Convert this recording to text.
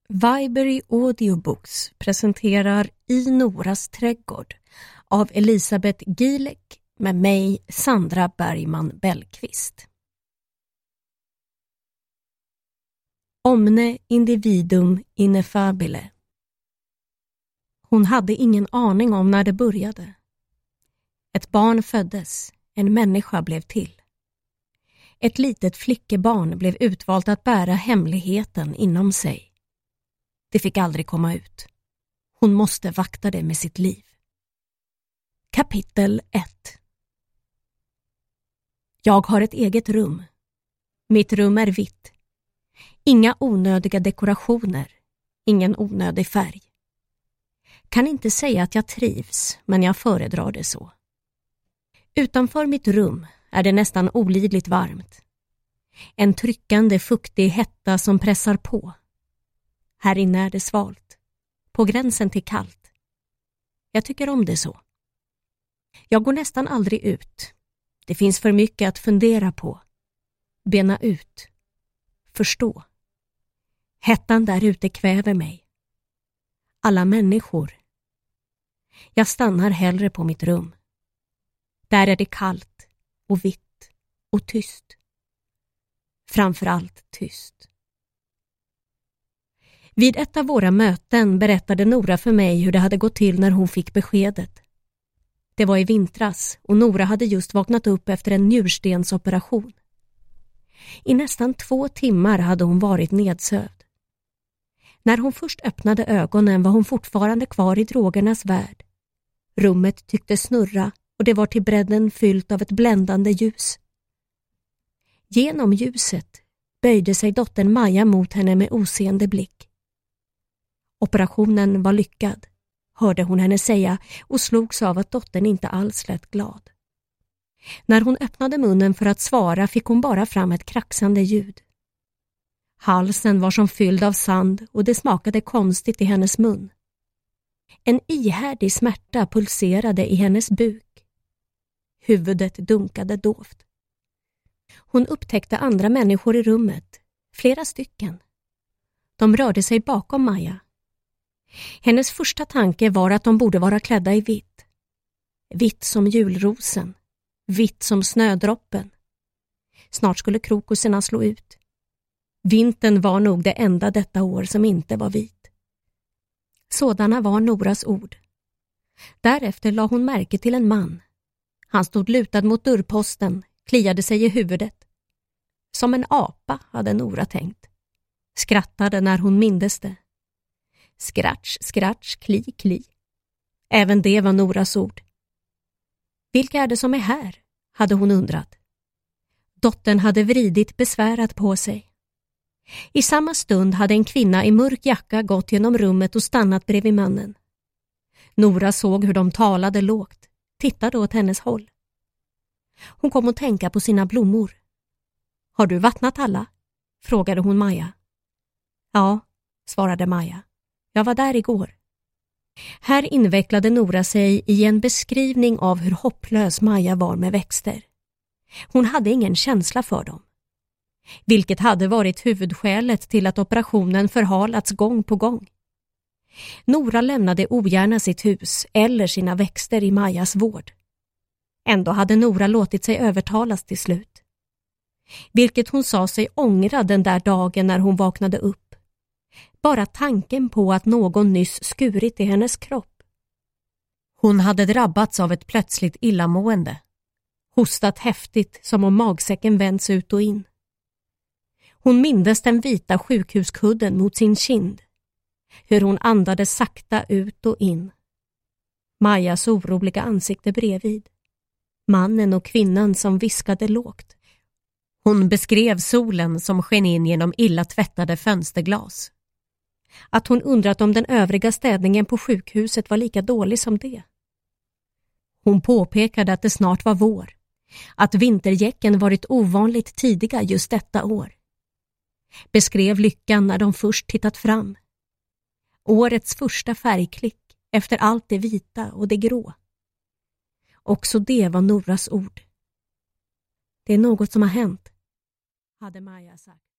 Viberry Audiobooks presenterar I Noras trädgård av Elisabeth Gilek med mig, Sandra Bergman Bellqvist. Omne individum ineffabile. Hon hade ingen aning om när det började. Ett barn föddes, en människa blev till. Ett litet flickebarn blev utvalt att bära hemligheten inom sig. Det fick aldrig komma ut. Hon måste vakta det med sitt liv. Kapitel 1. Jag har ett eget rum. Mitt rum är vitt. Inga onödiga dekorationer. Ingen onödig färg. Kan inte säga att jag trivs, men jag föredrar det så. Utanför mitt rum är det nästan olidligt varmt. En tryckande fuktig hetta som pressar på. Här inne är det svalt, på gränsen till kallt. Jag tycker om det så. Jag går nästan aldrig ut. Det finns för mycket att fundera på. Bena ut. Förstå. Hettan där ute kväver mig. Alla människor. Jag stannar hellre på mitt rum. Där är det kallt och vitt och tyst. Framförallt tyst. Vid ett av våra möten berättade Nora för mig hur det hade gått till när hon fick beskedet. Det var i vintras och Nora hade just vaknat upp efter en njurstensoperation. I nästan 2 timmar hade hon varit nedsövd. När hon först öppnade ögonen var hon fortfarande kvar i drogernas värld. Rummet tyckte snurra och det var till bredden fyllt av ett bländande ljus. Genom ljuset böjde sig dottern Maja mot henne med oseende blick. Operationen var lyckad, hörde hon henne säga och slogs av att dottern inte alls lät glad. När hon öppnade munnen för att svara fick hon bara fram ett kraxande ljud. Halsen var som fylld av sand och det smakade konstigt i hennes mun. En ihärdig smärta pulserade i hennes buk. Huvudet dunkade dovt. Hon upptäckte andra människor i rummet, flera stycken. De rörde sig bakom Maja. Hennes första tanke var att de borde vara klädda i vitt. Vitt som julrosen, vitt som snödroppen. Snart skulle krokuserna slå ut. Vintern var nog det enda detta år som inte var vit. Sådana var Noras ord. Därefter la hon märke till en man. Han stod lutad mot dörrposten, kliade sig i huvudet. Som en apa, hade Nora tänkt. Skrattade när hon mindes det. Skratch, skratch, kli, kli. Även det var Noras ord. Vilka är det som är här? Hade hon undrat. Dottern hade vridit besvärat på sig. I samma stund hade en kvinna i mörk jacka gått genom rummet och stannat bredvid mannen. Nora såg hur de talade lågt, tittade åt hennes håll. Hon kom att tänka på sina blommor. Har du vattnat alla? Frågade hon Maja. Ja, svarade Maja. Jag var där igår. Här invecklade Nora sig i en beskrivning av hur hopplös Maja var med växter. Hon hade ingen känsla för dem. Vilket hade varit huvudskälet till att operationen förhalats gång på gång. Nora lämnade ogärna sitt hus eller sina växter i Majas vård. Ändå hade Nora låtit sig övertalas till slut. Vilket hon sa sig ångra den där dagen när hon vaknade upp. Bara tanken på att någon nyss skurit i hennes kropp. Hon hade drabbats av ett plötsligt illamående. Hostat häftigt som om magsäcken vänds ut och in. Hon mindes den vita sjukhuskudden mot sin kind. Hur hon andades sakta ut och in. Majas oroliga ansikte bredvid. Mannen och kvinnan som viskade lågt. Hon beskrev solen som sken in genom illa tvättade fönsterglas. Att hon undrat om den övriga städningen på sjukhuset var lika dålig som det. Hon påpekade att det snart var vår. Att vintergäcken varit ovanligt tidiga just detta år. Beskrev lyckan när de först tittat fram. Årets första färgklick efter allt det vita och det grå. Också det var Noras ord. Det är något som har hänt, hade Maja sagt.